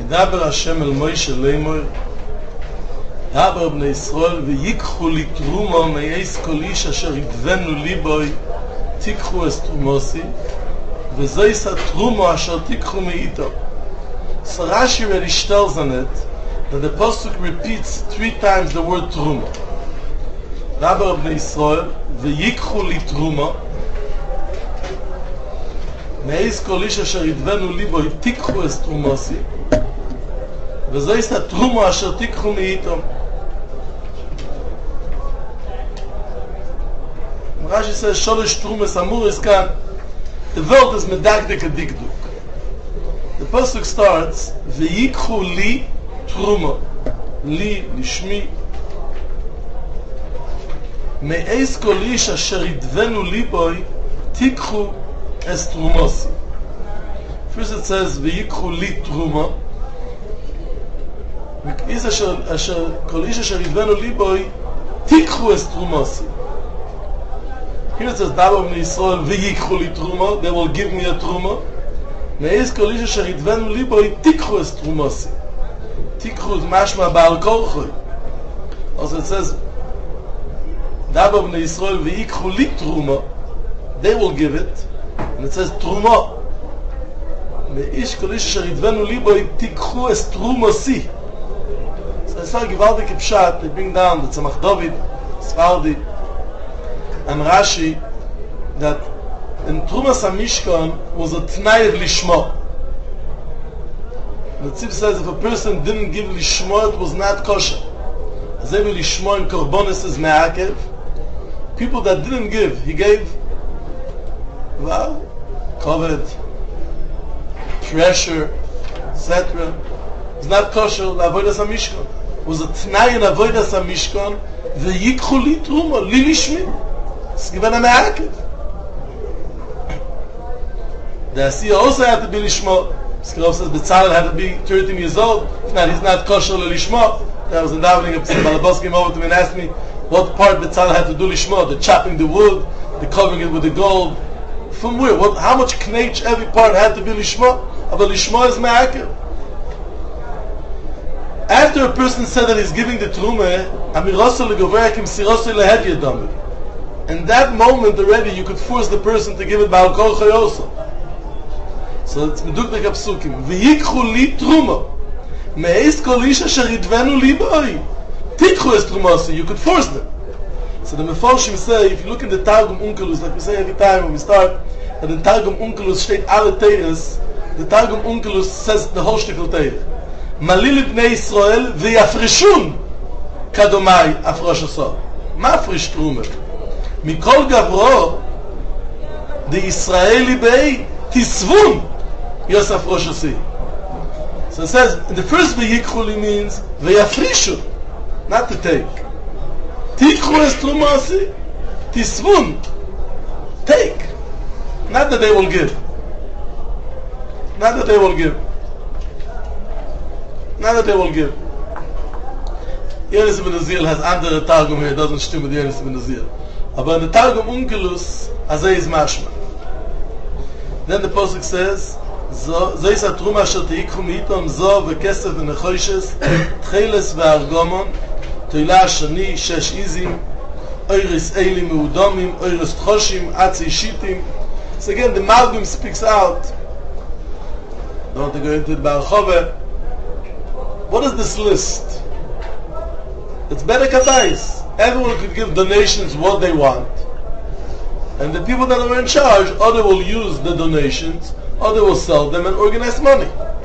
וידבר השם אל מוישה לאמור דבר בני ישראל ויקחו לי תרומה מאיס כל איש אשר ידבנו ליבוי תיקחו אס תרומוסי וזויס התרומה אשר תיקחו מאיתו. So Rashi already tells on it that the Pasuk repeats 3 times the word Truma. Daber bnei Yisrael v'yikchu li Truma me'ez kol ish asher yidvenu libo tikchu es Trumosi v'zo is ha-Truma asher tikchu me'itom. Rashi says sholosh Trumas amuris kan. The word is medagdik a dikduk. The pasuk starts v'yikchu li truma, li lishmi, me'ez kol ish asher yidvenu liboy tikchu es trumosi. First it says v'yikchu li truma, kol ish asher yidvenu liboy tikchu es trumosi. Here it says davar bnei Yisrael v'yikchu li truma, they will give me a truma. Me'ez kol ish asher yidvenu liboy tikchu es trumosi. Tikchu is mashma ba'al korchoi. Also it says davar bnei Yisrael v'yikchu li truma, they will give it. And it says truma. Me'ez kol ish asher yidvenu liboy tikchu es trumosi. So it's like gewaltige pshat, they bring down the Tzemach David, Sfardi, and Rashi, that in Trumas HaMishkan was a Tnai of Lishma. The Tzib says if a person didn't give Lishma, it was not kosher. As every Lishma in Korbonis is Me'akev. People that didn't give, he gave, well, covered, pressure, etc. It's not kosher, the Avodas HaMishkan. It was a Tnai in Avodas HaMishkan, v'yikchu li Truma, li lishmi. It's given a Me'akev. The Asiya also had to be Lishma. Skirov says Bezalel had to be 13 years old. If not, he's not kosher Lishma. There was a davening of Balabas came over to me and asked me what part Bezalel had to do Lishma. The chopping the wood, the covering it with the gold. From where? How much knech every part had to be Lishma? But Lishma is Me'akev. After a person said that he's giving the Trumah, Amirasa legoverekim sirasa lehed yedamid. In that moment already you could force the person to give it Ba'al Korchoi also. So it's medukdek apsukim. V'yikchu li truma. Me'ez kol ish asher yidvenu liboy. Tikchu es trumosi. You could force them. So the Mefarshim say, if you look in the Targum Onkelos, like we say every time when we start, that in Targum Onkelos steht alle Teires, the Targum Onkelos says the whole shtickle Teire. Malil bnei Yisrael v'yafrishun kadomai afrosh asor. Ma afrish truma? Mikol gavro the Israeli bei tisvun Yosef Roshasi. So it says, the first v'yikchu means v'yafrishu, not to take. Tikchu es trumasi, tisvun, take. Not that they will give. Not that they will give. Not that they will give. Yenis ben Azir has andere Targum here, it doesn't stimmt with Yenis ben Azir. Aber in the Targum Onkelos, azay is mashma. Then the Pasuk says, so is a truma asher teikchu meitom zo v'kesef v'nechoishes tcheles v'argomon toila ashani shesh izim oiris eilim meudomim oiris tchoshim atzi shitim. So again the Malbim speaks out. Don't want to go into it ba'archove. What is this list? It's better katais. Everyone could give donations what they want. And the people that are in charge, or they will use the donations, or they will sell them and organize money.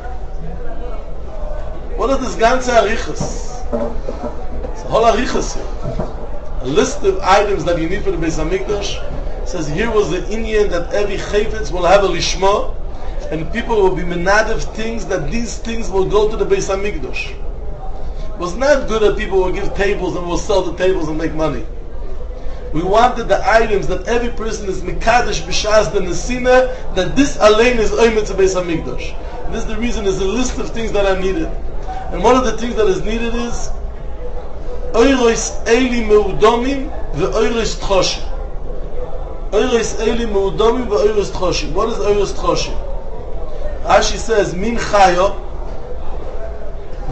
What is this ganze arichas? It's a whole arichas here. A list of items that you need for the Beis HaMikdash. Says here was the Inyan that every chayfetz will have a lishma, and people will be menadev things that these things will go to the Beis HaMikdash. It was not good that people will give tables and will sell the tables and make money. We wanted the items that every person is mekadesh b'shas the nesina, that this alein is oimet to Beis HaMikdash. This is the reason. There's a list of things that are needed, and one of the things that is needed is oiros eli meudomim ve'oiros tchoshim. Oiros eli meudomim ve'oiros tchoshim. What is oiros tchoshim? Rashi says min chayo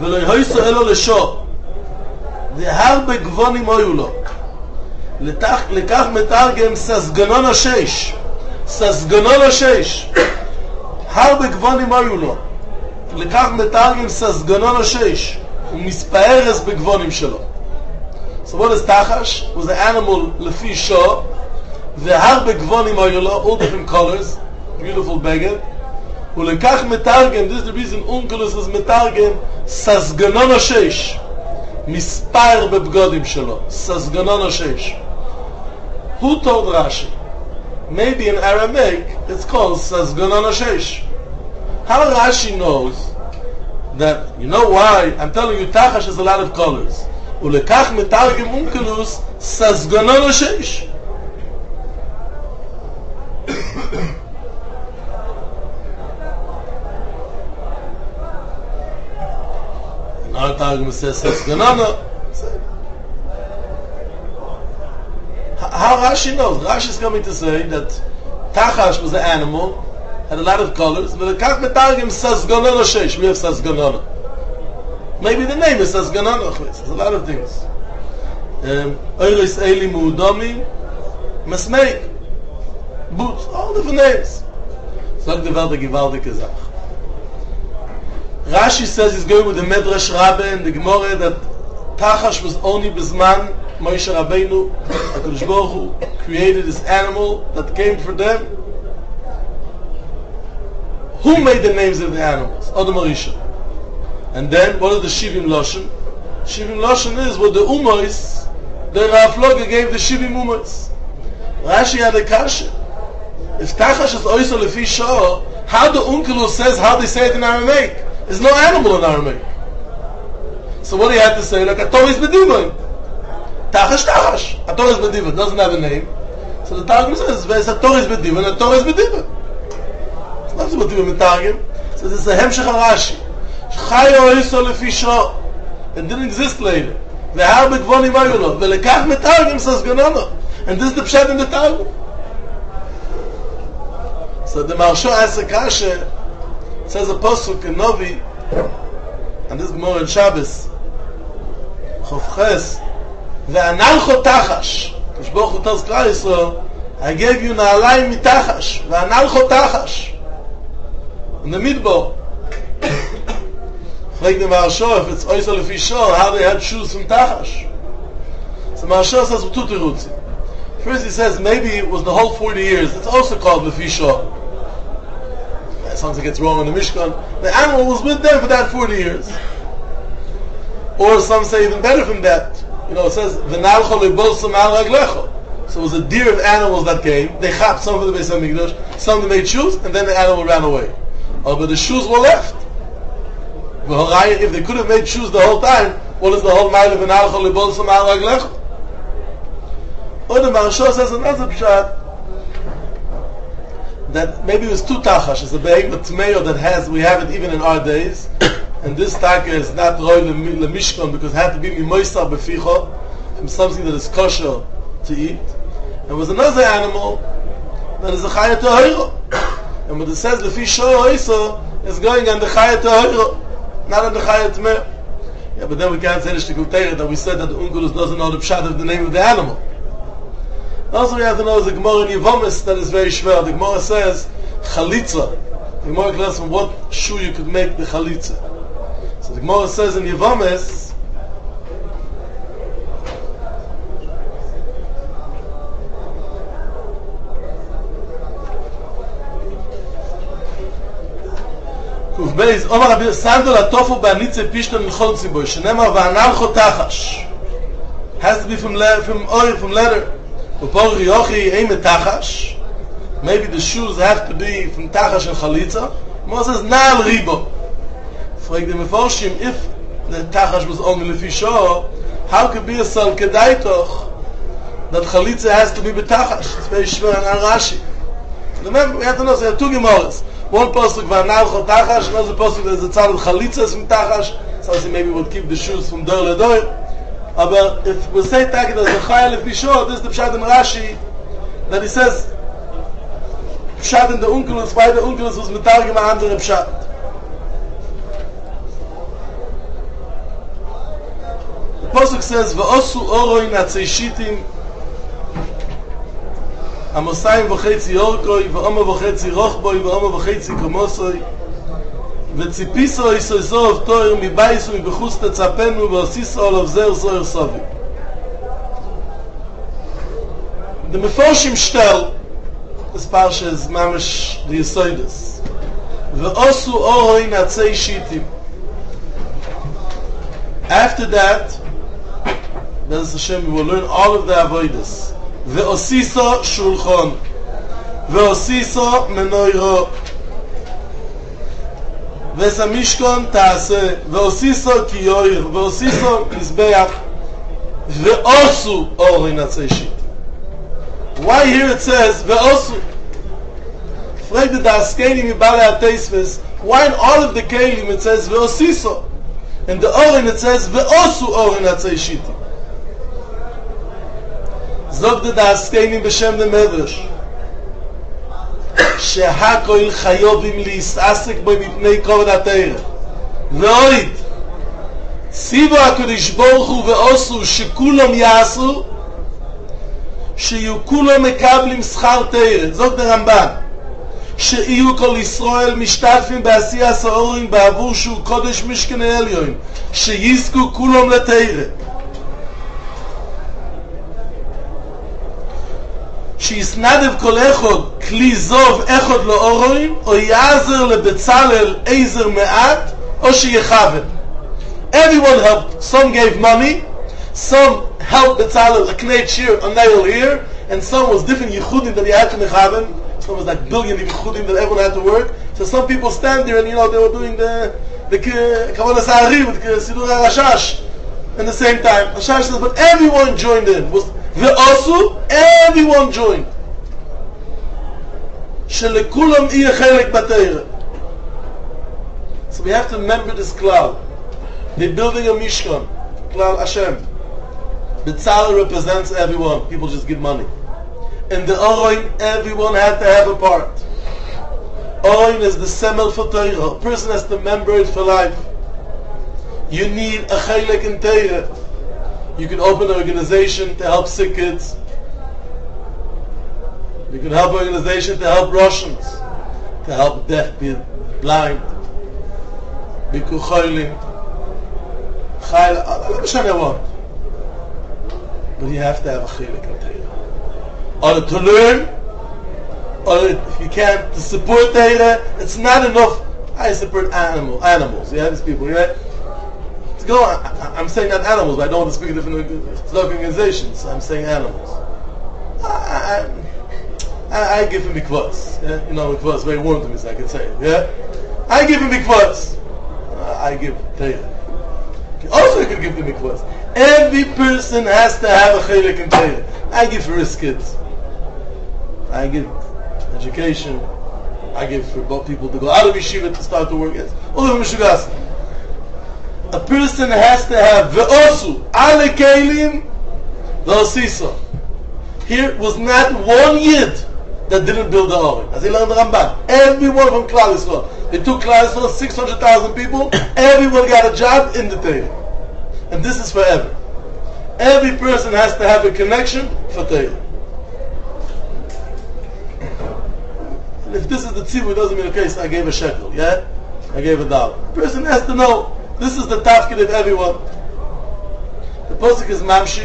ולא יהיסו אלו לשו. והרבה גבונים היו לו. לכך מתרגם ססגנון השש. ססגנון השש. הרבה גבונים היו לו. לכך מתרגם ססגנון השש. הוא מספארס בגבונים שלו. So what is Tachash? Was an animal לפי שו. והרבה גבונים היו לו. All different colors. Beautiful beggar. ולכך מתרגם, this is the reason Unkelus is מתרגם, ססגנון השש. מספר בבגודים שלו. ססגנון השש. Who told Rashi? Maybe in Aramaic it's called ססגנון השש. How Rashi knows that, you know why? I'm telling you, Tachash has a lot of colors. ולכך מתרגם Unkelus, ססגנון השש. Our Targum says Sasganana. How Rashi knows? Rashi is coming to say that Tachash was an animal, had a lot of colors, but the Kach Targum Sasganana Shesh. We have Sasganana. Maybe the name is Sasganana. There's a lot of things. Oyris Eli Mu'udami, Masmeik, Boots, all different names. Sag the Valde Givalde Kazach. Rashi says he's going with the Medrash Rabbe and the Gemara that Tachash was only Bizman Moshe Rabbeinu. HaKadosh Baruch Hu created this animal that came for them. Who made the names of the animals? Adam Arisha. And then what is the Shivim Loshen? Shivim Loshen is what the Umois, the Rafloga gave the Shivim Umois. Rashi had a kasha. If Tachash is Oysa Lefi Shah, how the Unkelus says how they say it in Aramaic? There's no animal in Aramaic. So what do you have to say? Like Atoris B'diva. Tachash. Atoris B'diva doesn't have a name. So the Targum says, there's Atoris B'diva and Atoris B'diva. It's not what B'diva Targum. So this is a Hemshech Rashi. Chayo Oyso Lefi Shah. It didn't exist later. Ve'har B'gvonim Ayulot. Ve'lekach Metargum says Ganana. And this is the Pshat in the Targum. So the Maharsha asks a kasha. Says a pasuk in Novi, and this Gemara in Shabbos, Chavches, ve'analcho tachash. Kadosh Baruch Hu tells Klal Yisrael, I gave you na'alayim mitachash, ve'analcho tachash. In the Midbar, like the Maharsha, if it's Oysa Lefi Shah, how they had shoes from tachash. So Maharsha says two terutzim. First he says maybe it was the whole 40 years. It's also called Lefi Shah. Sounds like it's wrong in the Mishkan. The animal was with them for that 40 years. Or some say even better from that. You know, it says, V'nalcho le'bolsam al raglecho. So it was a deer of animals that came. They chapped some for the Beis HaMikdash, some they made shoes, and then the animal ran away. Oh, but the shoes were left. If they could have made shoes the whole time, what is the whole mile of V'nalcho le'bolsam al raglecho? Or the Maharsha says another pshat, that maybe it was two tachash. It's a behemoth tmeyo that we have it even in our days. And this taka is not roy lemishkan because it had to be mimoisa beficha, from something that is kosher to eat. And was another animal that is a chayat tahira. And when it says lefi shor oisa, it's going on the chayat tahira, not on the chayat tmeyo. Yeah, but then we can't say the shtikutayra that we said that the Unkelus doesn't know the pshat of the name of the animal. Also we have to know is the Gemara in Yevomis that is very shver. The Gemara says chalitza. The Gemara class from what shoe you could make the chalitza. So the Gemara says in Yevomis, Kuf Beis Omar Rabbi Sandol Atofu Ba'nitze Pishton L'chol Tziboy Shenemar Va'analcho Tachash. Has to be from leather. Maybe the shoes have to be from Tachash and Chalitza. Moses says, Na'al Ribo. Frag the Meforshim, if the Tachash was only Lefi Shor, how could be a Sal Kedaitoch that Chalitza has to be B'Tachash? It's very shver and Rashi. Remember, we have to know, so you have two Gemaras. One pasuk V'analcho Tachash, another pasuk there's a tzad of Chalitza from Tachash, so maybe we'll keep the shoes from Dor Ledor. But if we say that there's a Chayal Lefi Shor, this is the Pshat in Rashi, that he says, Pshat in the Unkelus, why the Unkelus was Metargim a andere Pshat. Pasuk says, "V'osu oroi natzei shitim, amosayim v'chetzi yorkoi, v'oma v'chetzi rochboi, v'oma v'chetzi komosoi, v'tzipiso isoiso of toir mibaisu mibechus tetzapenu, v'osiso olav zer zoyer sovi." The Meforshim shtel, this parsha is mamish the Yesodus. V'osu oroi natzei shitim. After that, Be'ez Hashem, we will learn all of the avodas. Ve'osiso shulchan, ve'osiso menoiro, ve'esa mishkan ta'aseh, ve'osiso kiyoir, ve'osiso mizbeach, ve'osu oroi natzei shitim. Why here it says ve'osu? Frag the Daskenim Yibale HaTeisves, why in all of the Kelim it says ve'osiso? In the Oren it says ve'osu oren atzei shitim. Zog the Daskenim b'shem the Medrash shehakoil chayovim li'isasek boi mipnei kovod ha'teireh ve'oid tzivu HaKadosh Baruch Hu ve'osu shekulam yasu שיהיו כולם מקבלים שכר תורה. זאת הרמב"ן, שיהיו כל ישראל משתתפים בעשייה סעורים בעבור שהוא קודש משכן העליון, שיזכו כולם לתורה, שיסנדב כל אחד כלי זוב אחד לאורים, או יעזר לבצלאל עזר מעט, או שיכוון. Everyone helped. Some gave money, some helped Betzalel, a knate here, a nail here, and some was different yichudim that he had to mechaven. Some was like billion yichudim that everyone had to work. So some people stand there and they were doing the Kavod HaSahari with Sidur HaRashash at the same time. Rashash says, but everyone joined in. Was ve'osu, everyone joined. Shelekulam iya chelek b'teireh. So we have to remember this klal. They're building a Mishkan, klal Hashem. Betzalel represents everyone. People just give money. In the Oroin, everyone had to have a part. Oroin is the semel for Torah. A person has to remember it for life. You need a chelek in Torah. You can open an organization to help sick kids. You can help an organization to help Russians, to help deaf, blind, Bikur Cholim, Chayla, but you have to have a chelek in Torah. Or to learn, or if you can't, to support Torah. It's not enough. I support animals. Yeah, these people, right? To go on, I'm saying not animals, but I don't want to speak of different organizations. I'm saying animals. I give him mikvahs. Yeah? You know, mikvahs very warm to me, so I can say it. Yeah? I give him mikvahs. I give Torah. Also, I can give the mikvahs. Every person has to have a chelek in Torah. I give for his kids. I give education. I give for both people to go out of yeshiva to start to work. Yes. All of them mishugas. A person has to have ve'osu ale kelim ve'osiso. Here was not one yid that didn't build the Oren. As he learned the Ramban. Everyone from Klal Yisrael. They took Klal Yisrael, 600,000 people. Everyone got a job in the Torah. And this is forever. Every person has to have a connection for Torah. And if this is the tzibur, it doesn't mean, okay, so I gave a shekel, yeah? I gave $1. The person has to know, this is the tafkid of everyone. The posuk is mamshich.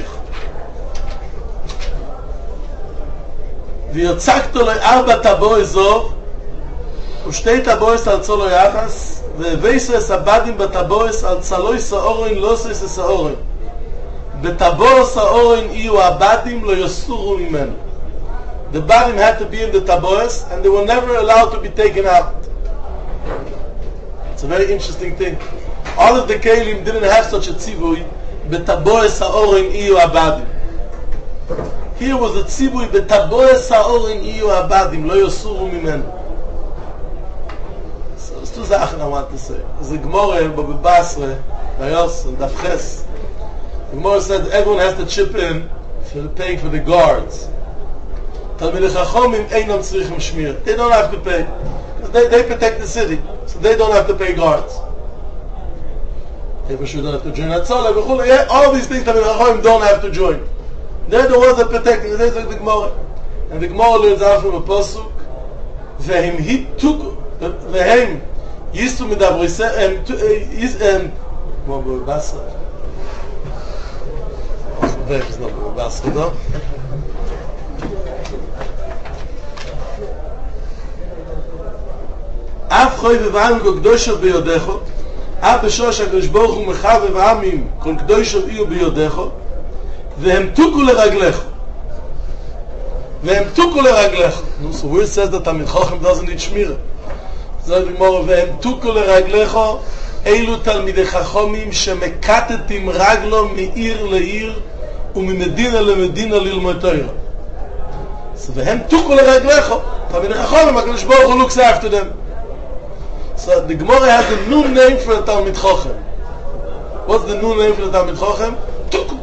ויוצקתו לו 4 טבועי זוב ושתי טבועיס על צולו יחס והבייסו הסבדים בטבועיס על צלוי סאורין לא סייס סאורין בטבוע סאורין יהיו הבדים לא יסורו ממנו. The badim had to be in the tabois and they were never allowed to be taken out. It's a very interesting thing. All of the kelim didn't have such a tzivui betabois sa'orin iyu abadim. Here was a tzibui betabois sa'orin iyu abadim lo yosuru mimenu. So there's two Sachen I want to say. There's a Gemara Baba Basra Bayos and Dafches. The Gemara said everyone has to chip in for paying for the guards. Talmidei Chachomim einam tzrichim shmir. They don't have to pay because they protect the city, so they don't have to pay guards. If you don't have to join Hatzalah, yeah, all these things that Chachamim don't have to join. They're the ones that protect it. That's like the Gemara. And the Gemara learns out from a pasuk, V'hem hituk, V'hem yistu midabrisem, what was Basa? V'hem is not Basa, no? Av choy v'v'am go k'doshel b'yodecho, Av b'shosh HaKadosh Baruch Hu mechav v'v'amim kol k'doshel iyu b'yodecho, V'hem tuku l'raglecho. V'hem tuku l'raglecho. So where it says that Talmid Chacham doesn't need Shmira? So the Gemara, V'hem tuku l'raglecho, Eilu Talmidei Chachomim shemekatetim raglo me'ir le'ir u'mimedina le'medina lilmod Torah. So V'hem tuku l'raglecho, Talmidei Chachomim, HaKadosh Baruch Hu looks after them. So the Gemara has a new name for the Talmid Chacham. What's the new name for the Talmid Chacham? Tuku.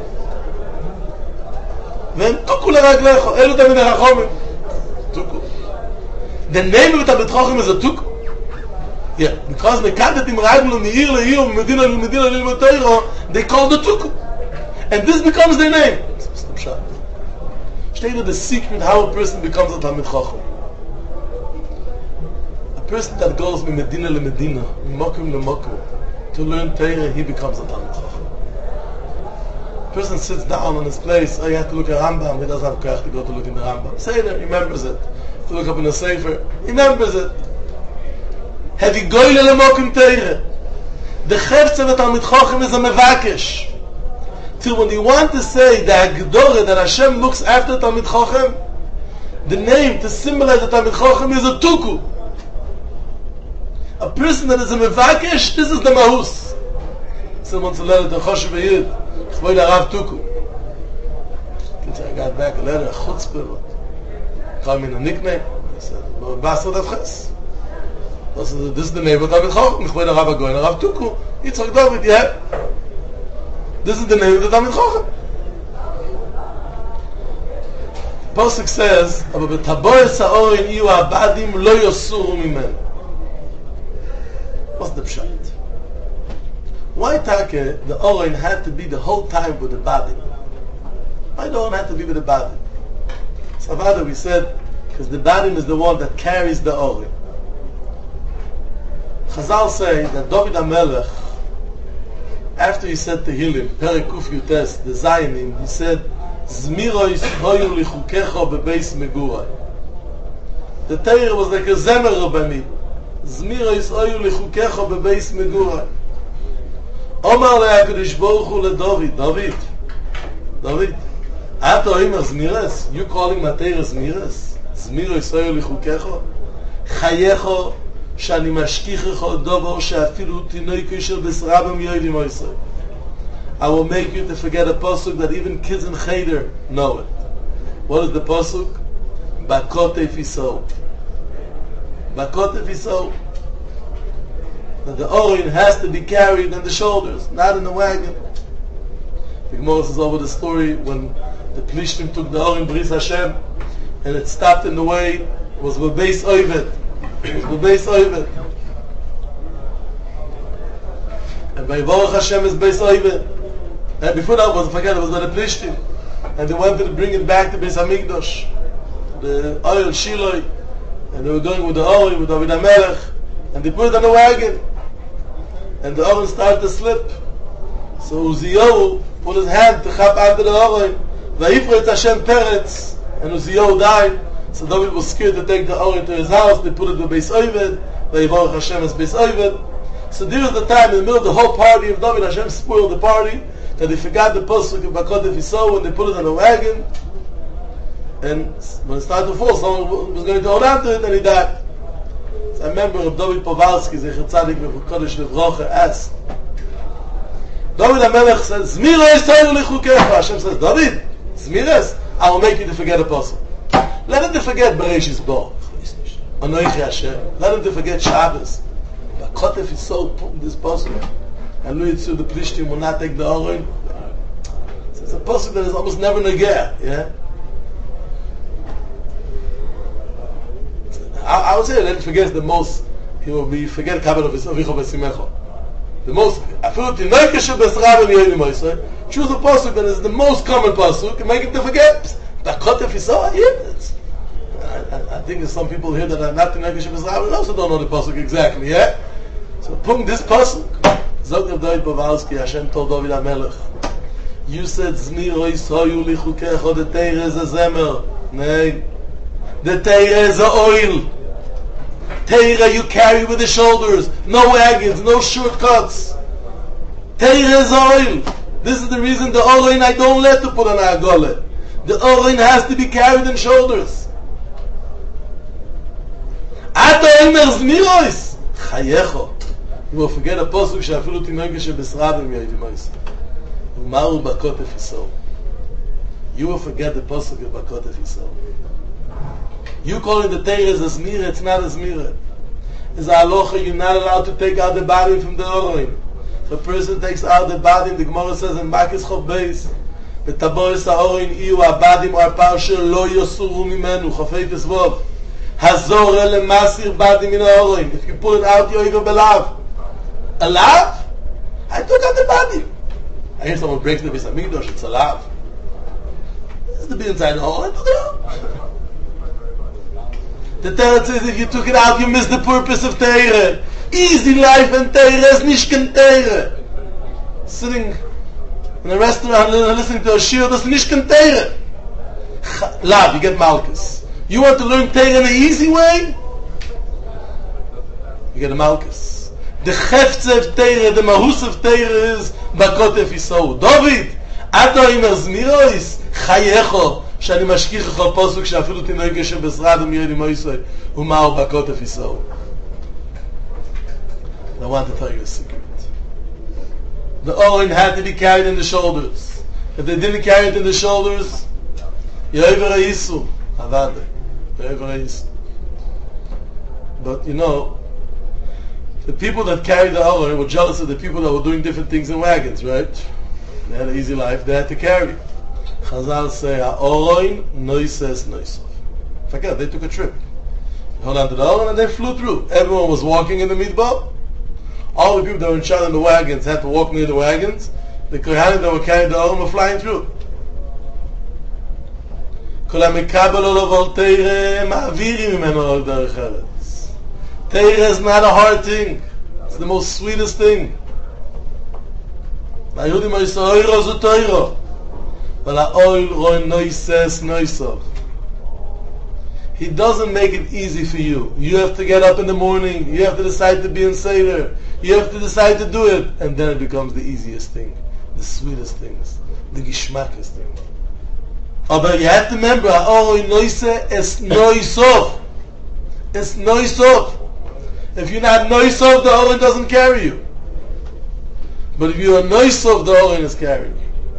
והם תוקו לרגליך, אלו תמיד החכמים. תוקו. The name of the Talmid is a tuku. Yeah, because mekatetim raglo me'ir le'ir u'medina lilmod Torah, they call the tuku. And this becomes their name. Steht the secret how a person becomes a Talmid Chacham. A person that goes from Medina to Medina, Mokum to Mokum, to learn Torah, he becomes a Talmid Chacham. Person sits down in his place, you have to look at Rambam, he doesn't have koach to go to look in the Rambam. Seder, he remembers it. To look up in the Sefer, he remembers it. Have you goyle lemokim teire? The chefetz of the Talmid Chacham is a mevakesh. Till when you want to say the Hagdorah that Hashem looks after Talmid Chacham, the name to symbolize the Talmid Chacham is a tuku. A person that is a mevakesh, this is the mahus. Someone to learn the Choshev Yid. Chvoid Harav Tuku. I got back a letter, a chutzpah. Called me a nickname. I said, Basa Davches. This is the name of Talmid Chacham. Chvoid Harav Agoyin Harav Tuku. Yitzchak David, yeah. This is the name of the Talmid Chacham. Pasuk says, "Aber b'taboyes ha'orin iyu ha'abadim lo yosuru mimen." What's the pshat? Why Taka, the Oren had to be the whole time with the Badim? Why the Oren had to be with the Badim? Savada, we said, because the Badim is the one that carries the Oren. Chazal say that David HaMelech, after he said Tehillim, Perek Kuf Yutes, the Zayinim, he said, Zmirois hoyu lichukecho bebeis megurai. The Torah was like a Zemer Rabbani. Zmirois hoyu lichukecho bebeis megurai. Omar le'akadosh Baruch Hu leDavid, David, Ata oima Zmiras? You calling my Torah Zmiras? Zmirois hoyu lichukecho? Chayecho shani mashkichecho dovo she'afilu tinoiku shel b'srabim yoydim oisai. I will make you to forget a pasuk that even kids in Cheder know it. What is the pasuk? Bakotef Yisrael. Bakotef Yisrael. That the Orin has to be carried on the shoulders, not in the wagon. The Gemara says over the story when the Plishtim took the Orin Bris Hashem and it stopped in the way. It was Bebeis Oived. And by Baruch Hashem is Beis Oived. And before that was, forget, it was by the Plishtim. And they wanted to bring it back to Beis Hamikdash, the oil Shiloi, and they were going with the oil, with David HaMelech, and they put it on the wagon. And the oil started to slip. So Uziyahu put his hand to chap under the oil. Vayifret Hashem Peretz, and Uziyahu died. So David was scared to take the oil to his house. They put it to Beis Oved. Vayivarach Hashem as Beis Oved. So there was the time in the middle of the whole party of David. Hashem spoiled the party. That they forgot the pasuk of Bakotef Yisrael when they put it on a wagon, and when it started to fall, someone was going to hold on to it, and he died. So I remember David Povalsky, Zecher Tzadik Kodesh Levrocha, asked, David HaMelech said, Zmira Yisrael Lichukecha. Hashem says, David, Zmiras, I will make you to forget a pasuk. Let him to forget Bereshis Bo, Anoichi Hashem. Let him to forget Shabbos. Bakotef Yisrael put in this pasuk. And Louis Tzur, the Plishtim will not take the Oren. So it's a pasuk that is almost never negeh, yeah? I would say, let him forget the most, he will be, forget Kabbalah V'Simecho. The most, Choose a pasuk that is the most common pasuk and make it to forget. I think there's some people here that are not in Nefesh B'Srael and also don't know the pasuk exactly, yeah? So put this pasuk. Zog of David Bavalsky, Hashem told David HaMelech, you said, Zmiro Yisrayu Lichukecho, the Teire is a zemer. Nay. The Teire is a oil. Teire you carry with the shoulders. No wagons, no shortcuts. Teire is oil. This is the reason the Orein I don't let to put on our gullet. The Orein has to be carried in shoulders. Ata Omer Zmirois. Chayecho. You will forget a posuk she'afilu tinoike shebesrabim yoydim ois. Umaru bakotef Yisrael. You will forget the posuk of bakotef Yisrael. You call it the Teire as a Zmira, it's not a Zmira. It's a halacha, you're not allowed to take out the body from the Orein. If a person takes out the body, the Gemara says in Makis Chov Beis, the Taboris HaOrein iyu abadim or parsha lo yosuru mimenu, Chofei Tesvov. Hazor ele masir badim in Orein. If you pull it out, you're even belav. Alive? I took out the body. I hear someone breaks the Beis HaMikdash, it's alive. This is the be inside the hole, I took it out. The Torah says if you took it out, you missed the purpose of Teire. Easy life and Teire is nishken Teire. Sitting in a restaurant listening to a shiur, that's nishken Teire. Lav, you get Malkus. You want to learn Teire in the easy way? You get a Malkus. The Chefze of Teire, the Mahus of Teire is Bakotef Yisrael. David, Ato Imer Zmirois, Chayecho, שאני משכיח לך פסוק שאפילו תינוקה שבשרדם יהיה עמו ישראל ומהו בכותף ישראל. I want to tell you a secret. The Orein had to be carried in the shoulders. If they didn't carry it in the shoulders, Yoiver Yisu, Avade, Yoiver Yisu. But you know, the people that carried the Orein were jealous of the people that were doing different things in wagons, right? They had an easy life, they had to carry. Chazal say, Ha'oroin noises noisof. Forget, they took a trip. They held on to the Orein and they flew through. Everyone was walking in the midbar. All the people that were in charge of the wagons had to walk near the wagons. The Kohanim that were carrying the Orein were flying through. Kol ha'mekabel olav Teire ma'aviri mimeno al derech eretz. Teire is not a hard thing. It's the most sweetest thing. V'ayudim ha'yisrael zu Teiro. But he doesn't make it easy for you. You have to get up in the morning. You have to decide to be in Seder. You have to decide to do it. And then it becomes the easiest thing. The sweetest things. The gishmakest thing. But you have to remember, it's noisof. It's noisof. If you're not noisof, the Orein doesn't carry you. But if you are noisof, the Orein is carrying you.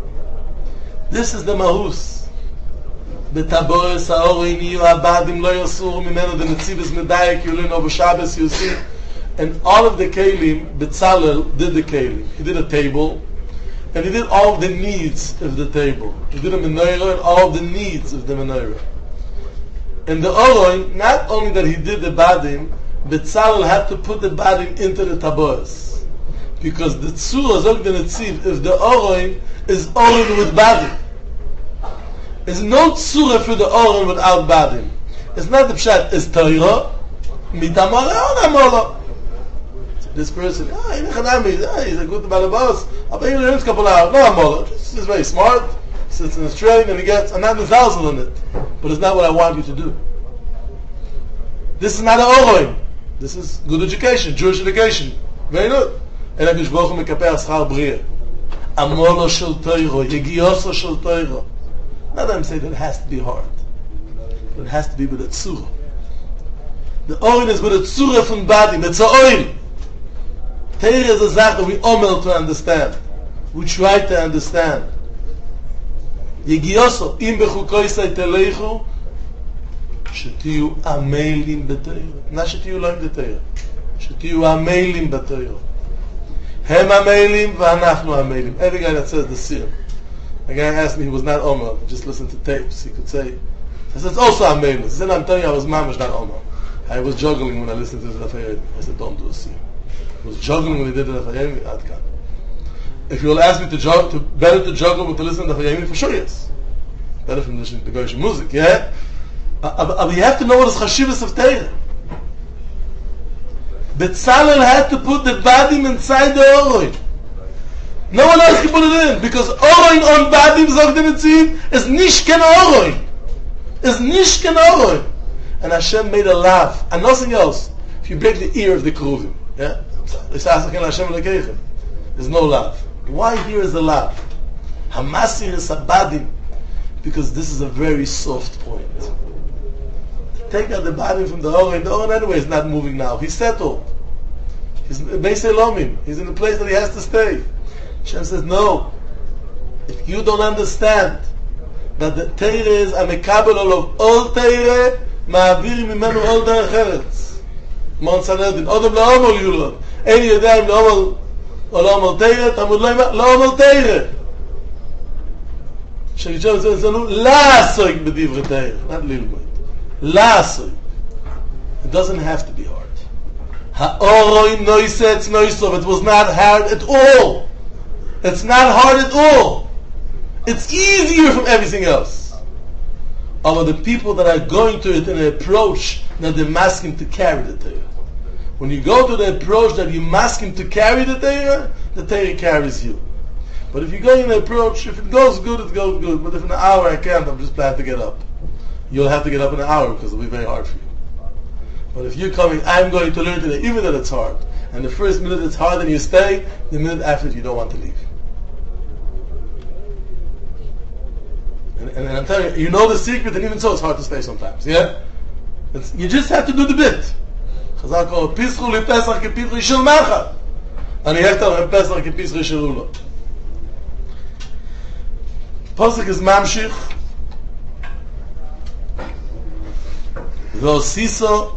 This is the Mahus. B'taboris ha'orein iyu abadim lo yosuru mimenu, the Netziv medayek, you learn over Shabbos, you see. And all of the Kelim, Betzalel did the Kelim. He did a table, and he did all of the needs of the table. He did a menorah and all of the needs of the menorah. And the Orein, not only that he did the badim, Betzalel had to put the badim into the taboris. Because the tzura zog the Netziv, if the Orein is Orein with badim. There's no tzura for the Orein without badim. It's not the pshat, it's Torah, mitamara or namara. This person, he's a good balabas. I'll pay you the next couple hours. No amara. He's very smart. He sits in his train and he gets 100,000 on it. But it's not what I want you to do. This is not an Orein. This is good education, Jewish education. Very good. And HaKadosh Baruch Hu mekapeh aschar b'riah. Amolo shel Torah, Yegioso shel Torah. Not that I'm saying that it has to be hard, but it has to be with a tzura. The Orein is with a tzura from badim. It's a oil. Teire is a zach that we omel to understand. We try to understand. Yegioso im bechukoisai teleichu shetiyu amelim b'Torah. Not shetiyu loim b'Torah. Shetiyu amelim b'Torah. Hem amelim v'anachnu amelim. Every guy that says the siyam. A guy asked me, he was not Omer, just listened to tapes, he could say. I said, it's also amelim. He said, I'm telling you, I was mamash, not Omer. I was juggling when I listened to the Rafayim. I said, don't do a siyam. I was juggling when he did the Rafayim, Adkan. If you will ask me better to juggle with to listen to Chayim, for sure yes. Better from listening to Goyish music, yeah? But you have to know what is Chashivas of Torah. Betzalel had to put the badim inside the Oroin. No one else can put it in, because Oroin on badim, sagt the Netziv, is nish ken Oroin. Is nish ken Oroin. And Hashem made a lav, and nothing else. If you break the ear of the Kruvim, yeah? There's no lav. Why here is the lav? Hamasir is abadim, because this is a very soft point. Take out the badim from the Oren anyway is not moving now. He's settled. He's Beis Elomim. He's in the place that he has to stay. Hashem says, no. If you don't understand that the Torah is a mekabel of all Torah, ma'avir mimenu all derech eretz. Mon sanedin. Odom la'omol yulon. Ein yedayim la'omol Olam al-Teire, Tamud La'om al-Teire. Shalicham says, La'asoik b'divre Teire, not Lilmoid. La'asoik. It doesn't have to be hard. Ha'oroi noisetz noisov. It was not hard at all. It's not hard at all. It's easier from everything else. But the people that are going to it in an approach that they're masking to carry the Teire. When you go to the approach that you ask him to carry the Torah carries you. But if you go in the approach, if it goes good, it goes good. But if in an hour I can't, I'm just planning to get up. You'll have to get up in an hour because it'll be very hard for you. But if you're coming, I'm going to learn today, even that it's hard. And the first minute it's hard and you stay, the minute after you don't want to leave. And I'm telling you, you know the secret, and even so it's hard to stay sometimes. Yeah? You just have to do the bit. Chazal call it Pischu li Pesach ke Pischu shel Macha. And Yechtal li Pesach ke Pischu shel Ulo. Pasuk is Mamshich. Ve'osiso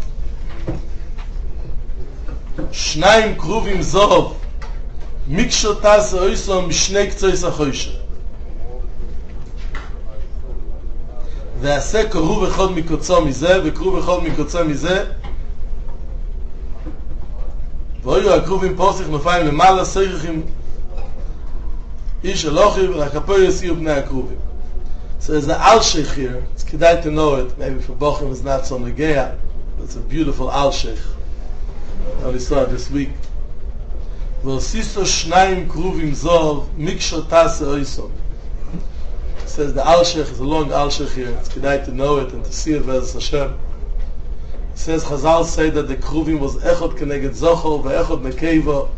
Shnayim Kruvim Zov Mikshotas Oisom Mishnei K'tzois HaChoyshe Ve'aseh Kruv Echod Mikotzo Mizeh Ve'Kruv Echod Mikotzo Mizeh ואויו הקרובים פוסק נופיים למעלה סייכים איש אלוכי ורקפו יסיעו בני הקרובים. So there's an Al-Sheikh here. It's kedai to know it. Maybe for Bochum it's not so negea. It's a beautiful Al-Sheikh. I only saw it this week. V'osiso shnayim kruvim zov mikshotase oisom. It says the Al-Sheikh is a long Al-Sheikh here. It's kedai to know it and to see it versus Hashem. It says Chazal say that the Kruvim was Echod Keneged Zochor ve'Echod Nekeva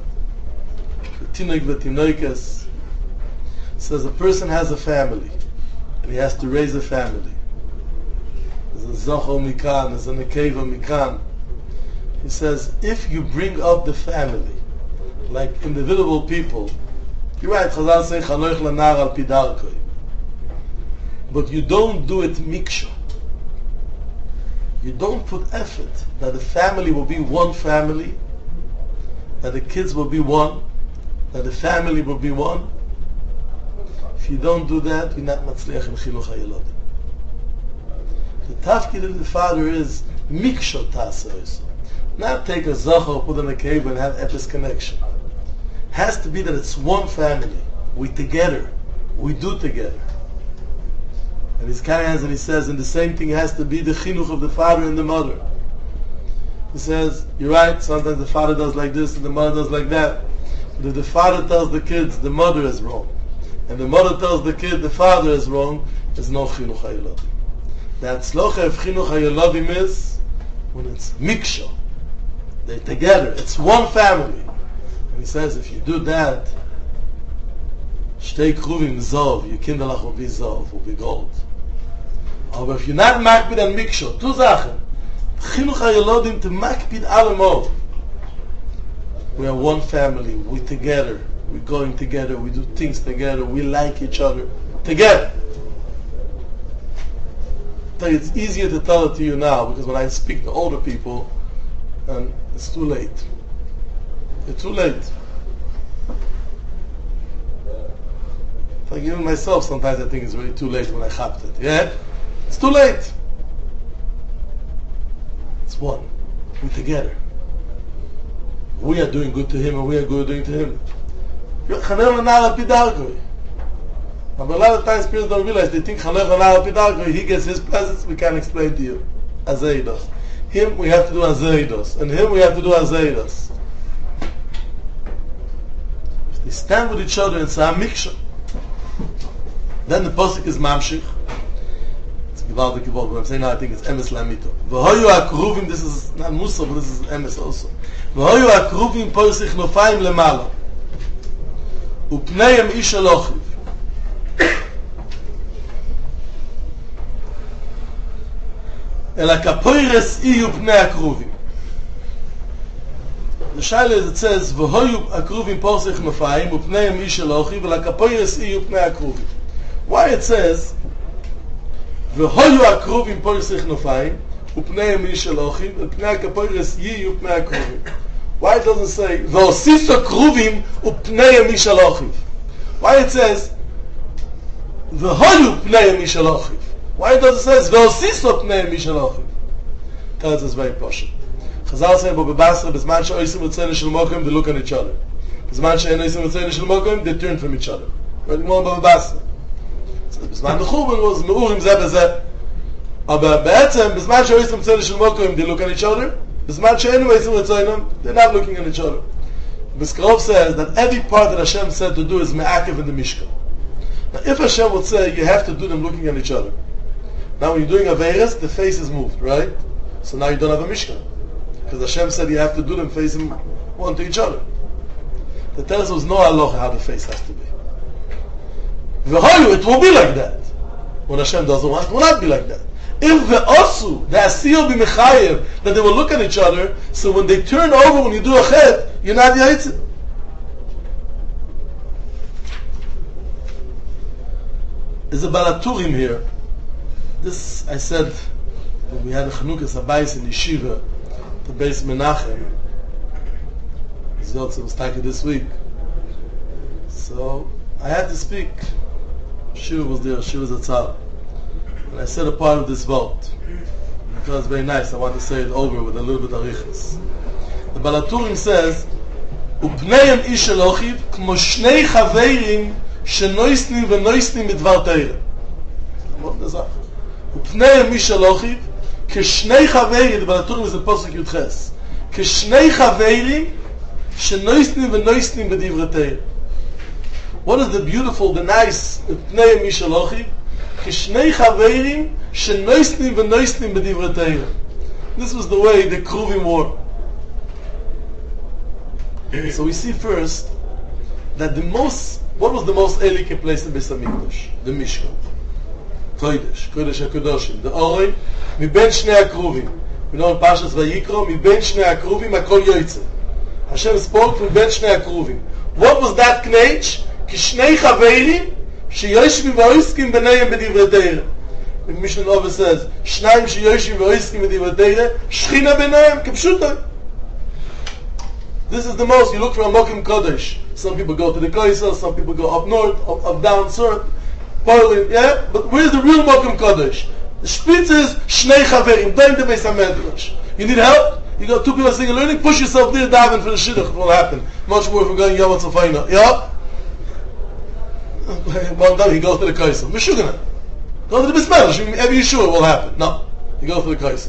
V'Tinok v'Tinoikes. It says a person has a family and he has to raise a family. There's a Zochor Mikan, there's a Nekeva Mikan. He says if you bring up the family like individual people, you're right, Chazal say Chanoich Lanar al Pidarkoi, but you don't do it miksha. You don't put effort that the family will be one family, that the kids will be one, that the family will be one. If you don't do that, you're not matzliach in chinuch hayolodim. The tafkid of the father is mikshot ta'aseh. Not take a zachor, put in a cave and have epis connection. Has to be that it's one family. We together. We do together. And his hands and he says, and the same thing has to be the chinuch of the father and the mother. He says, you're right, sometimes the father does like this and the mother does like that. But if the father tells the kids the mother is wrong, and the mother tells the kid the father is wrong, there's no chinuch hayolodim. That tzlocha of chinuch hayolodim is when it's miksha. They're together, it's one family. And he says, if you do that, shtei kruvim zov, your kinderlach will be zov, will be gold. Aber if you're not makpid and miksha, two Sachen. Chinuch hayolodim to makpid alamov. We are one family, we're together, we're going together, we do things together, we like each other, together. It's easier to tell it to you now, because when I speak to older people, and it's too late. It's too late. Like even myself, sometimes I think it's really too late when I chapped it. Yeah? It's too late. It's one. We're together. We are doing good to him and we are good doing to him. Chanel Lanar Al Pidargoi. But a lot of times people don't realize, they think Chanel Lanar Al Pidargoi, he gets his presence, we can't explain to you. Azeidos. Him we have to do Azeidos. And him we have to do Azeidos. If they stand with each other and say Amiksha, then the Posik is Mamshich. It's Givaldik Givaldik, but I'm saying now I think it's Emes Lamito. V'hoyu Akruvim, this is not Musa, but this is Emes also. V'hoyu Akruvim Posik Nofayim Lemala. Upneihem Ish Elochiv. אלא כפוירס יהיו פני הקרובים. The shaila is, it says, והויו הקרובים פורסך נופיים, ופניהם איש אלוכי, אלא כפוירס יהיו פני הקרובים. Why it says, והויו הקרובים פורסך נופיים, ופניהם איש אלוכי, ופני הכפוירס יהיו פני הקרובים. Why it doesn't say, והוסיסו הקרובים, ופניהם איש אלוכי. Why it says, והויו פניהם איש אלוכי. Why it doesn't say, והוסיסו פניהם איש אלוכי. Tells us very posh. Chazal say, but bebasra, bezman she'oisim utzene shel mokim, they look at each other. Bezman she'en oisim utzene shel mokim, they turn from each other. Right? More bebasra. So bezman nechubin was meurim zeh bezeh. Aber be'etzem, bezman she'oisim utzene shel mokim, they look at each other. Bezman she'en oisim utzene, they're not looking at each other. Biskrov says that every part that Hashem said to do is me'akev in the Mishkan. Now if Hashem would say, you have to do them looking at each other. Now when you're doing Averis, the face is moved, right? So now you don't have a Mishkan. Because Hashem said you have to do them facing one to each other. The tells us no halacha how the face has to be. V'hoyu, it will be like that. When Hashem doesn't want, it will not be like that. If ve'osu, the asiyah be mechayev, that they will look at each other, so when they turn over, when you do a chet, you're not yaitzi. There's a balaturim here. This, I said, when we had a Chanukas Abayis in Yeshiva, the Beis Menachem, Ziltz was taken this week. So, I had to speak. Shiva was there, Shiva Zatzal. And I said a part of this vote. Because it's very nice, I want to say it over with a little bit of arichas. The Balaturim says, Upneihem ish elochiv, kmo shnei chaveirim, shenoisnim venoisnim midvar teire. What is that? Upneihem ish elochiv, כשני חברים, the Balaturim is a posuk Yudches, כשני חברים שנויסנים ונויסנים בדברי תורה. What is the beautiful, the nice, פני מי שלוחי? כשני חברים שנויסנים ונויסנים בדברי תורה. This was the way the Kruvim were. So we see first that what was the most elike place in Beis HaMikdash? The Mishkan. Kodesh HaKodoshim, the Orei, מבין שני הקרובים. We know in Parshas Vayikro, מבין שני הקרובים, הכל יוצא. Hashem spoke מבין שני הקרובים. What was that knech? כשני חברים שיושבים ועוסקים ביניהם בדברי תורה. The Mishnah Nova says, שניים שיושבים ועוסקים בדברי תורה, שכינה ביניהם, כפשוטו. This is the most, you look for a Mokim Kodesh. Some people go to the Kaisel, some people go up north, up down south. Yeah? But where's the real Mokim Kodesh? The spitz is Shnei Chaverim, don't the Beis HaMedrash. You need help? You got two people singing learning, push yourself there, daven for the shidduch, it will happen. Much more if we're going Yom HaTzofayna. Yeah? One time he goes to the Kaisel. Meshugana. Go to the Beis HaMedrash, every Yeshua will happen. No. He goes to the Kaisel.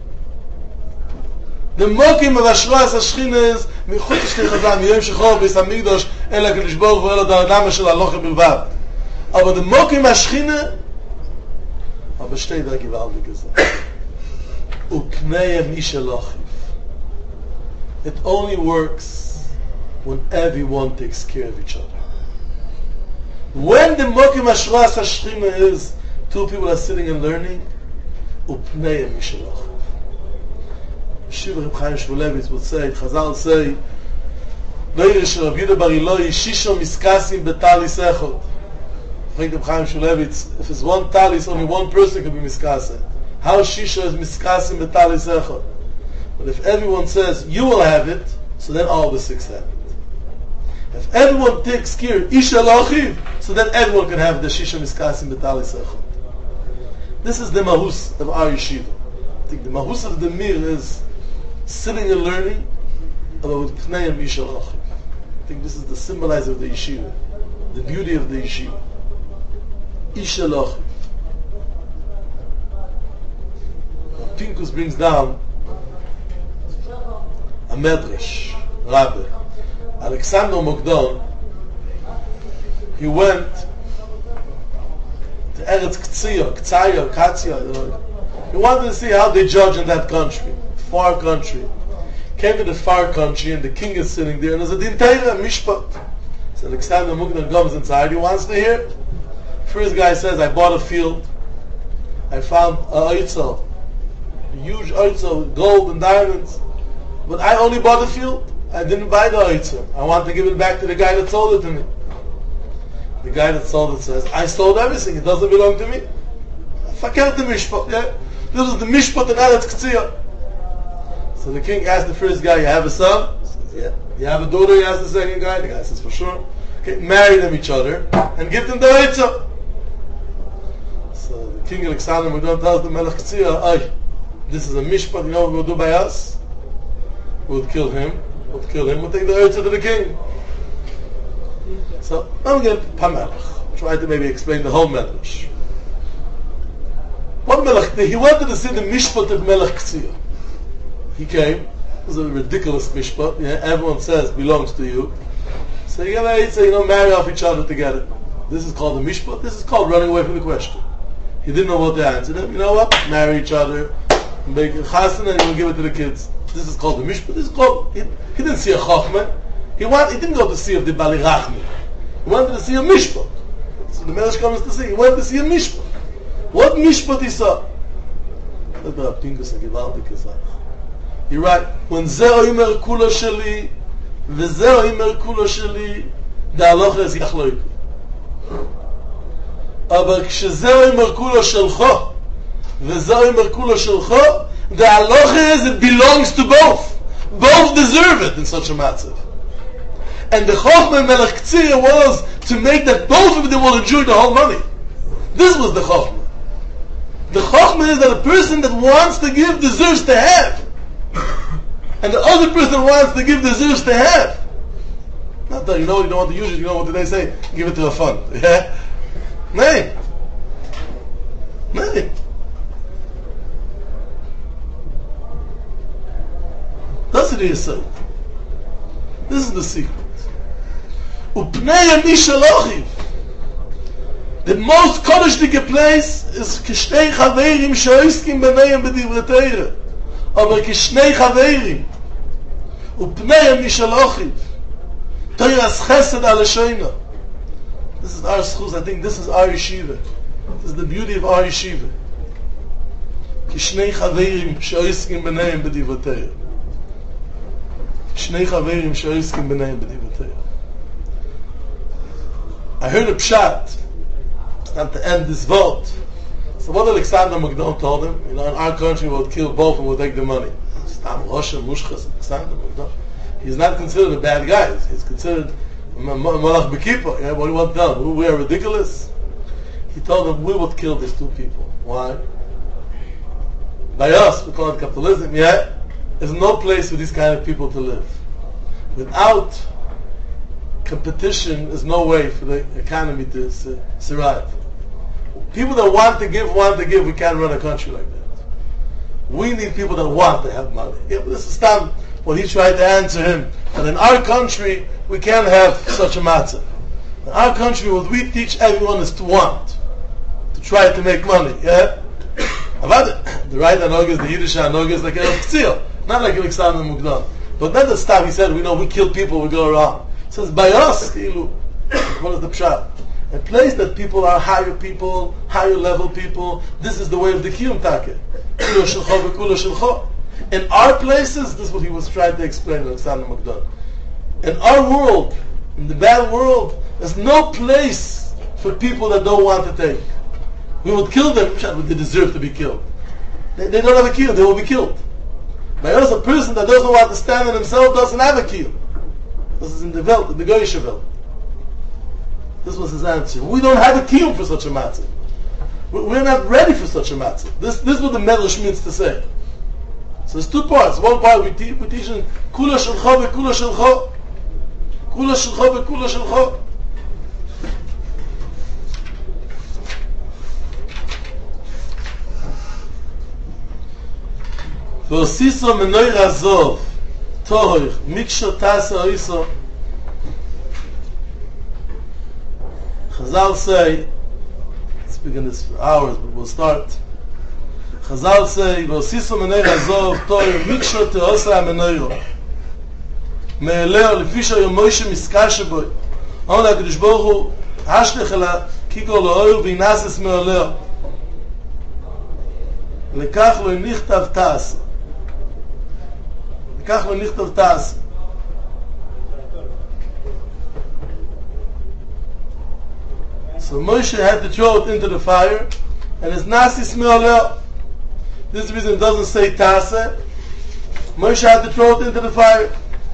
The Mokim of Ashras HaShchina is מחוץ לשתי חז"ל, מיום שחור Beis HaMikdash, אלא הקדוש ברוך הוא אלא דרדמה של הלוכה בלבד. Aber the Mokim HaShchina, aber steht da gewaltig gesagt. Upneihem ish elochiv. It only works when everyone takes care of each other. When the Mokim Ashras HaShchina is two people are sitting and learning, Upneihem ish elochiv. Shiva Reb Chaim Shmulevitz would say, Chazal say, Leirish Rav Yehuda Bar Ilai, Shisho miskasim betalis echod. Reb Chaim Shmulevitz, if it's one talis, only one person can be miskasim. How Shisho is miskasim betalis echod? But if everyone says, you will have it, so then all the six have it. If everyone takes care, Ish Elochiv, so then everyone can have the Shisho miskasim betalis echod. This is the mahus of our yeshiva. I think the mahus of the mir is sitting and learning about Pnei Ish Elochiv. think this is the symbolizer of the yeshiva, the beauty of the yeshiva. Isha Lochiv. Pinkus brings down a medrash, Rabbi. Alexander Mokdon, he went to Eretz Ktsaya. He wanted to see how they judge in that country, far country. Came to the far country and the king is sitting there and there's a din Torah, mishpat. So Alexander Mokdon comes inside, he wants to hear. First guy says, I bought a field, I found a oitzel, a huge oitzel, gold and diamonds, but I only bought the field. I didn't buy the oitzel. I want to give it back to the guy that sold it to me. The guy that sold it says, I sold everything, it doesn't belong to me. Fakert the mishpat, yeah? This is the mishpat in Eretz Ktsiyah. So the king asked the first guy, you have a son? He says, yeah. You have a daughter? He asked the second guy. The guy says, for sure. Okay, marry them each other and give them the oitzel. So the king Alexander Mokdon tells the Melech Ktsiyah, this is a mishpat, you know what we'll do by us? We'll kill him, we'll take the oitzel to the king. So I'm going to Pamelech, try to maybe explain the whole medrash. What Melech, he wanted to see the mishpat of Melech Ktsiyah. He came, it was a ridiculous mishpat, yeah, everyone says belongs to you. So you gotta marry off each other together. This is called the mishpat, this is called running away from the question. He didn't know what to answer them. You know what? Marry each other, make a chassan and he'll give it to the kids. This is called the mishpat. This is called, he didn't see a chachma. He didn't go to see if the Bali Rachmi. He wanted to see a mishpat. So the Medrash comes to say, he wanted to see a mishpat. What mishpat he saw? You're right. When Zeh Omer Kula Sheli, V'Zeh Omer Kula Sheli, the halacha is yachloiku. אבל כשזה אומר כולו שלך וזה אומר כולו שלך, the halacha is it belongs to both. Both deserve it in such a matter. And the Chochmah Melech Ktsiyah was to make that both of them will enjoy the whole money. This was the Chochmah. The Chochmah is that a person that wants to give deserves to have. And the other person that wants to give deserves to have. Not that you don't want to use it, what do they say? Give it to a fund. Yeah? Nee. That's the Yisod. This is the secret. Upnei Mishalochiv. The most kodesh place is Kishnei Chaverim Shoiskim B'neihem B'divrei Torah. Aber Kishnei Chaverim. Upnei Mishalochiv. Torah's Chesed Al Shoina. This is our schools. I think this is our yeshiva. This is the beauty of our yeshiva. Kishnei Chaverim Shoiskim B'neihem B'divrei Torah. Kishnei Chaverim Shoiskim B'neihem B'divrei Torah. I heard a pshat. It's time to end this vote. So what Alexander Mokdon told him, in our country we would kill both and we'll take the money. Stam Rosh Mushchas Alexander Mokdon. He's not considered a bad guy. He's considered Malach B'Kippah. Yeah, what do you want done? We are ridiculous. He told them we would kill these two people. Why? By us, we call it capitalism. Yeah, there's no place for these kind of people to live. Without competition, there's no way for the economy to survive. People that want to give, we can't run a country like that. We need people that want to have money. Yeah, but this is time what he tried to answer him. That in our country, we can't have such a matzah. In our country, what we teach everyone is to want. To try to make money. Yeah? The right anog is the Yiddish anog is like a Ktsiyah. Not like Alexander Mokdon. But not the stuff he said, we kill people, we go around. He says, by us, what is the pshat? A place that people are higher people, higher level people. This is the way of the Kiyum Take. In our places, this is what he was trying to explain to Alexander Mokdon. In our world, in the bad world, there's no place for people that don't want to take. We would kill them, but they deserve to be killed. They don't have a kill, they will be killed. By us, a person that doesn't want to stand on himself doesn't have a kill. This is in the Welt, in the Goyische Welt. This was his answer. We don't have a kiyum for such a matzah. We're not ready for such a matzah. This is what the Medrash means to say. So there's two parts. One part we teach in Kula Shelcha Kula Shelcha. כולה שלך וכולה שלך. ועוסיסו מנוי רזוב, תורך, מיקשו תעשה איסו. Chazal say, speaking this for hours, but we'll start. Chazal say, ועוסיסו מנוי רזוב, תורך, מיקשו תעשה המנוירו. מאלeo, לפי שהיום מוישה מסקשה בוי. אמר לה, הקדוש ברוך הוא, השלך אלה, קיגו לאויר, וינסס מאלeo. לכך לא נכתב תעשה. כך לא נכתב תעשה. So Moshe had to throw it into the fire, and it's nasi smeoleo. This is the reason it doesn't say tase. Moshe had to throw it into the fire.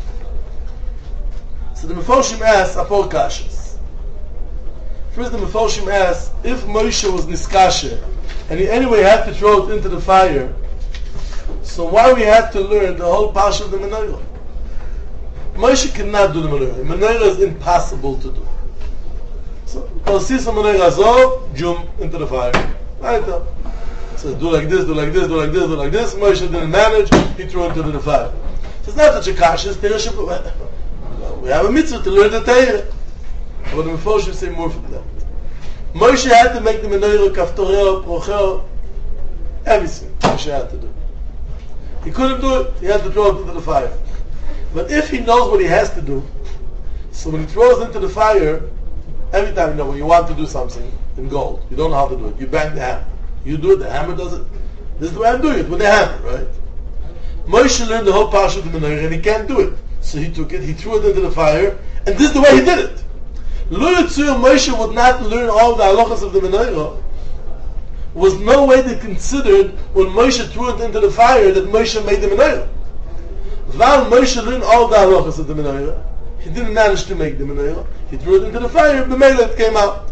So the Mefoshim asks Apor Kashas. First the Mefoshim asks, if Moshe was niskashe, and he anyway had to throw it into the fire, so why we have to learn the whole parsha of the menorah? Moshe cannot do the menorah. The menorah is impossible to do. So, Osisa menorah azov, jump into the fire. Right up. So do like this, do like this, do like this, do like this. Moshe didn't manage, he threw it into the fire. So it's not such a kasha, it's Teirah Shabbat. We have a mitzvah to learn the Teirah. But the Mefoshim say more from that. Moshe had to make the menorah kaftoreo, procheo, everything Moshe had to do. He couldn't do it, he had to throw it into the fire. But if he knows what he has to do, so when he throws it into the fire, every time, when you want to do something in gold, you don't know how to do it, you bang the hammer. You do it, the hammer does it. This is the way I'm doing it, with the hammer, right? Moshe learned the whole parsha of the menorah and he can't do it. So he took it, he threw it into the fire, and this is the way he did it. Lo Yitzur, Moshe would not learn all the halachas of the menorah. Was no way they considered when Moshe threw it into the fire that Moshe made the menorah. While Moshe learned all the halachas of the menorah, he didn't manage to make the menorah. He threw it into the fire, the menorah came out.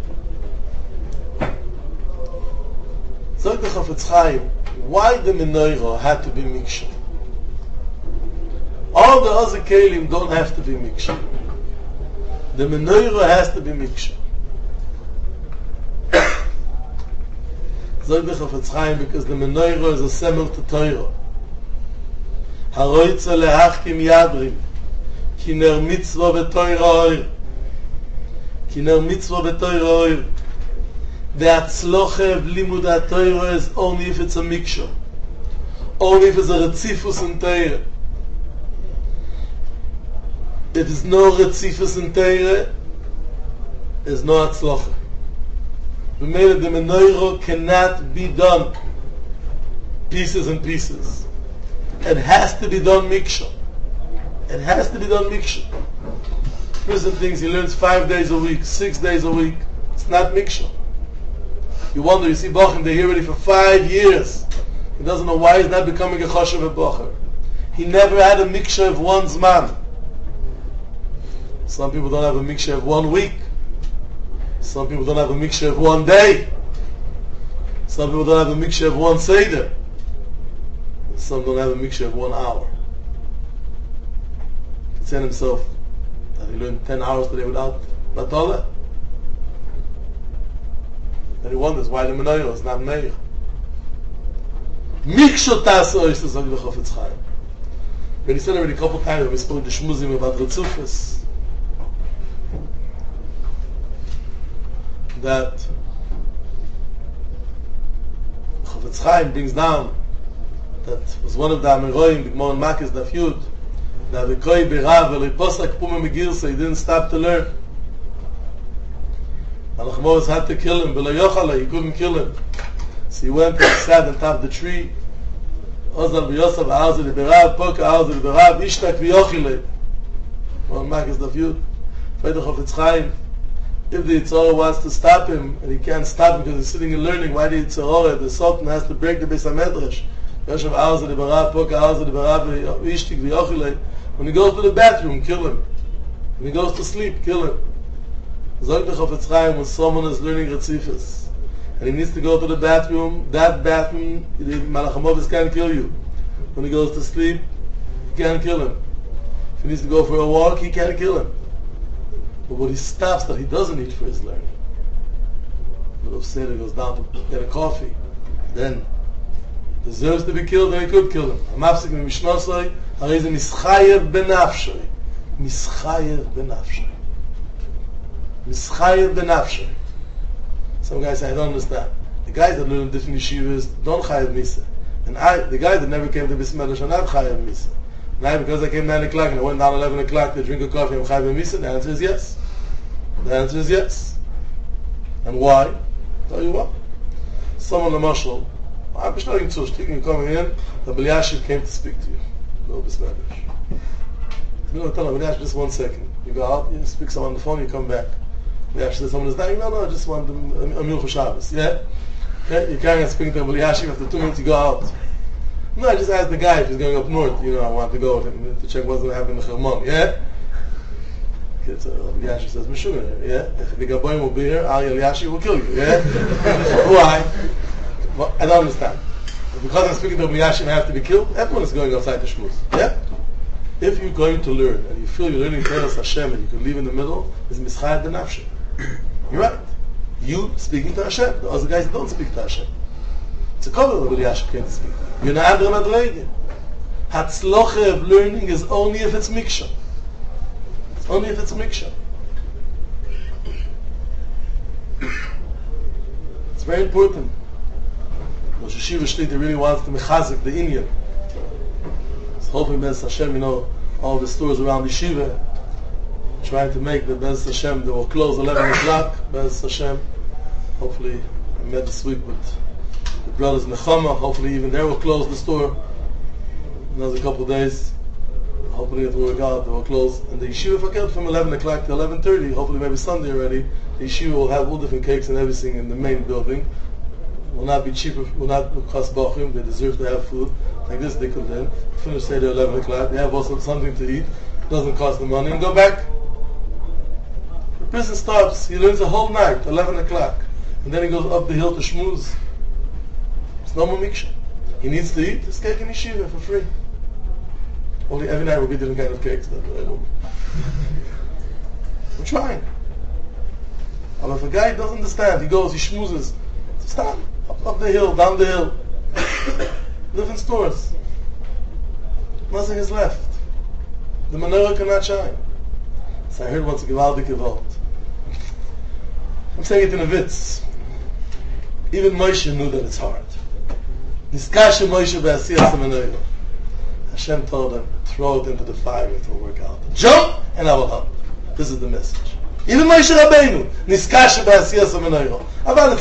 So the Chafetz Chaim, why the menorah had to be miksha? All the other kelim don't have to be miksha. The menorah has to be miksha. Zog the Chafetz Chaim, because the menorah is a semel to Torah. Haroitza lehachkim yadrim, kiner mitzvah v'Torah oir. Kiner mitzvah v'Torah oir. The atzloche of limud ha-Torah is only if it's a miksha. Only if it's a retzifus in Torah. If there's no retzifus in Torah, there's no atzloche. We made it, the menorah cannot be done pieces and pieces. It has to be done miksha. It has to be done miksha. Person thinks he learns 5 days a week, 6 days a week. It's not miksha. You wonder, you see Bochum, they're here already for 5 years. He doesn't know why he's not becoming a choshev of Bochum. He never had a miksha of one zman. Some people don't have a miksha of 1 week. Some people don't have a mixture of 1 day. Some people don't have a mixture of 1 seder. Some don't have a mixture of 1 hour. He said himself that he learned 10 hours today without Batola. Then he wonders why the menorah is not meir. Miksho taso is the Zog the Chafetz Chaim. But he said already a couple times when we spoke to Shmuzim about Ritzufis, that Chafetz Chaim brings down that was one of the Amiroim, the Gemara in Makis Daf Yud, that Vikoi Birav Eloi Posak Puma Megir, so he didn't stop to learn. And Achmoros had to kill him, V'lo Yochala, he couldn't kill him. So he went and sat on top of the tree. Ozal V'yosav Ha'azir Birav, Poka Ha'azir Birav, Ishtak V'yochile. Well, Makis Daf Yud. Feder Chafetz Chaim, if the Yitzhak wants to stop him, and he can't stop him because he's sitting and learning, why the Yitzhak, the Sultan has to break the Beis HaMedrash. Yoshev Ha'azir Birav, Poka Ha'azir Birav, Ishtak V'yochile. When he goes to the bathroom, kill him. When he goes to sleep, kill him. Zog the Chafetz Chaim, when someone is learning Retzifus and he needs to go to the bathroom, that bathroom, the Malach HaMovis can't kill you. When he goes to sleep, he can't kill him. If he needs to go for a walk, he can't kill him. But what he stops that he doesn't eat for his learning. But if Seder goes down to get a coffee, then deserves to be killed, then he could kill him. Amafsik mi mishnasai, harei ze mischayev benafshay. Mischayev benafshay. Mischayev benafshay. Some guys say, I don't understand. The guys that learn different yeshivas don't chayev misa. And the guys that never came to Bismillah are not chayev misa. Now, because I came 9 o'clock and I went down 11 o'clock to drink a coffee, I'm chayev misa? The answer is yes. The answer is yes. And why? I'll tell you what. Someone, the marshal, I'm just not you coming in, the Bilyashiv came to speak to you. Go Bismillah. You know, tell him, Bilyashiv, just 1 second. You go out, you speak to someone on the phone, you come back. Bilyashiv says, someone is dying. No, I just want a meal for Shabbos. Yeah? Okay? You can't speak to Bilyashiv after 2 minutes, you go out. No, I just asked the guy if he's going up north. You know, I want to go with him to check what's going to happen in the Chilmon. Yeah? Okay, so Bilyashiv says, Meshuggah, yeah? If the Gaboim will be here, Ali Eliashiv will kill you. Yeah? Why? Well, I don't understand. Because I'm speaking to Bilyashiv, I have to be killed? Everyone is going outside the shmuz. Yeah? If you're going to learn, and you feel you're learning Teres Hashem, and you can leave in the middle, it's Mischayat Benafshe. You're right. You speaking to Hashem. The other guys don't speak to Hashem. It's a cover that Bilyashiv can't speak. You're not under Madrege. Hatzloche of learning is only if it's Miksha. It's only if it's Miksha. It's very important. Rosh Hashiva Shlita really wants to mechazik the Indian. So hopefully Bez Hashem, you know, all the stores around the Yeshiva, trying to make the Bez Hashem, they will close 11 o'clock, Bez Hashem. Hopefully, I met this week with the brothers Nechama, hopefully even they will close the store another couple of days. Hopefully it will work out, they will close. And the Yeshiva Fakir from 11 o'clock to 11:30, hopefully maybe Sunday already, the Yeshiva will have all different cakes and everything in the main building. Will not be cheaper, will not cost bachim, they deserve to have food. Like this, they could then finish Seder 11 o'clock, they have also something to eat, doesn't cost them money, and go back. The person stops, he learns the whole night, 11 o'clock, and then he goes up the hill to shmooze. It's no more miksha. He needs to eat, it's cake in yeshiva for free. Only every night will be different kind of cakes. We're trying. But if a guy doesn't understand, he goes, he schmoozes, stop. Up the hill, down the hill. Different stores. Nothing is left. The menorah cannot shine. So I heard once a Gewaldige Gewalt. I'm saying it in a vitz. Even Moshe knew that it's hard. Niskashe Moshe be'asiyas menorah. Hashem told him, throw it into the fire, it will work out. Jump, and I will help. This is the message. Even Moshe Rabbeinu, niskashe be'asiyas menorah. Even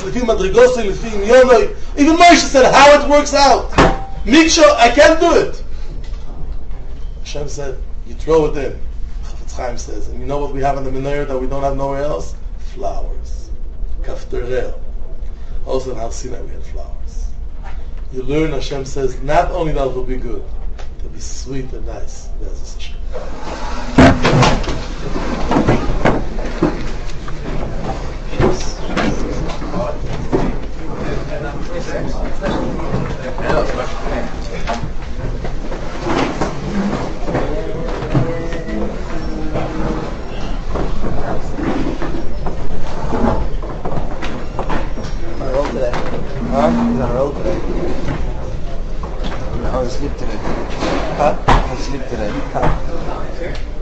Moshe said how it works out. Miksha, I can't do it. Hashem said, you throw it in. Chafetz Chaim says, and you know what we have in the menorah that we don't have nowhere else? Flowers. Kafterel. Also in Har Sinai we had flowers. You learn, Hashem says, not only that it will be good, it will be sweet and nice. That's Hashem. Huh? He's on a roll today. I was asleep today. Huh? I was asleep today. Huh?